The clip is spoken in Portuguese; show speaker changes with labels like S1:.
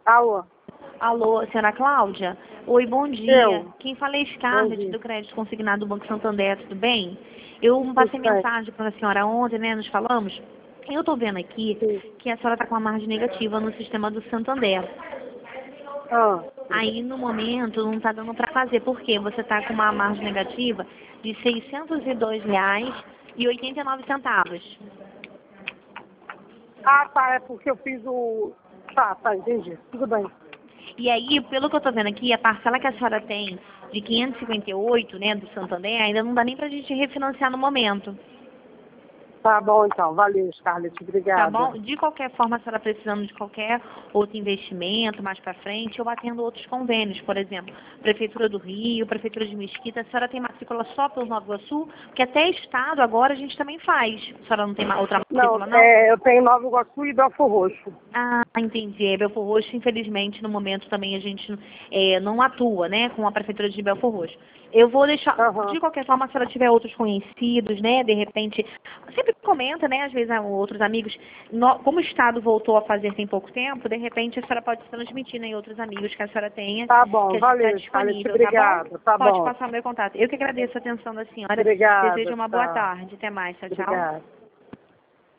S1: Alô?
S2: Alô, senhora Cláudia? Oi, bom dia.
S1: Eu.
S2: Quem fala é
S1: Bom
S2: Scarlett,
S1: dia.
S2: do Crédito Consignado do Banco Santander, tudo bem? Eu passei
S1: Tudo bem.
S2: mensagem para a senhora ontem, né, nos falamos. Eu estou vendo aqui
S1: Sim.
S2: que a senhora está com uma margem negativa no sistema do Santander.
S1: Ah,
S2: Aí, no momento, não está dando para fazer. Por quê? Você está com uma margem negativa de R$ 602,89.
S1: tá, é porque eu fiz o... Tá, entendi. Tudo bem.
S2: E aí, pelo que eu estou vendo aqui, a parcela que a senhora tem de 558, né, do Santander, ainda não dá nem para a gente refinanciar no momento.
S1: Tá bom, então. Valeu, Scarlett.
S2: Tá
S1: Obrigada.
S2: bom? De qualquer forma, a senhora precisando de qualquer outro investimento mais para frente, eu atendo outros convênios, por exemplo, Prefeitura do Rio, Prefeitura de Mesquita. A senhora tem matrícula só pelo Nova Iguaçu? Porque até Estado agora a gente também faz. A senhora não tem outra
S1: Não,
S2: matrícula, não?
S1: eu tenho Nova Iguaçu e Belfor Roxo.
S2: Ah, entendi. Belfor Roxo, infelizmente, no momento também a gente não atua, né, com a Prefeitura de Belfor Roxo. Eu vou deixar,
S1: Aham.
S2: de qualquer forma, se ela tiver outros conhecidos, né, de repente, sempre comenta, né, às vezes outros amigos, como o Estado voltou a fazer tem pouco tempo, de repente a senhora pode transmitir, né, em outros amigos que a senhora tenha,
S1: Tá bom,
S2: que está
S1: valeu, Scarlett.
S2: disponível, tá bom?
S1: Obrigada. Tá
S2: Pode
S1: bom.
S2: passar o meu contato. Eu que agradeço a atenção da senhora. Desejo
S1: Obrigada,
S2: uma boa
S1: tá.
S2: tarde. Até mais. Tchau, tchau.
S1: Obrigada.